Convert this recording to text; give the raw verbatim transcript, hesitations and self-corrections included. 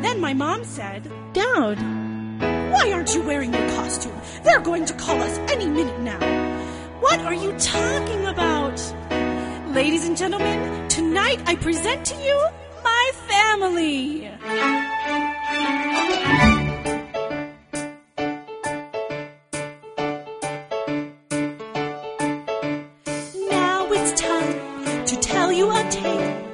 Then my mom said, Dowd, why aren't you wearing your costume? They're going to call us any minute now. What are you talking about? Ladies and gentlemen, tonight I present to you my family. Now it's time to tell you a tale